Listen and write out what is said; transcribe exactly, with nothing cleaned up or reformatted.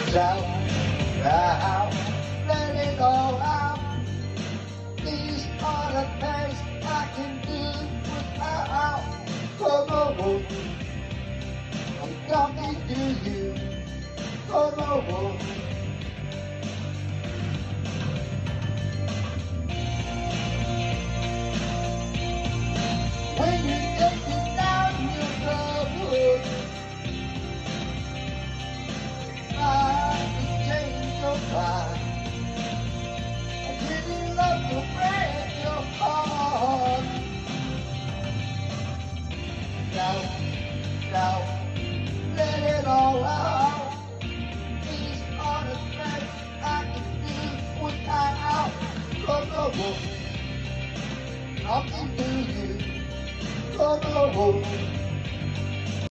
Shout, out, let it all out. These are the things I can do without. Come on, I'm coming to you. Come on. When you take it down your road, I can change your mind. I really love to break your heart. Shout, shout, let it all out. These are the things I can do without. Come on, talking to you. Come on.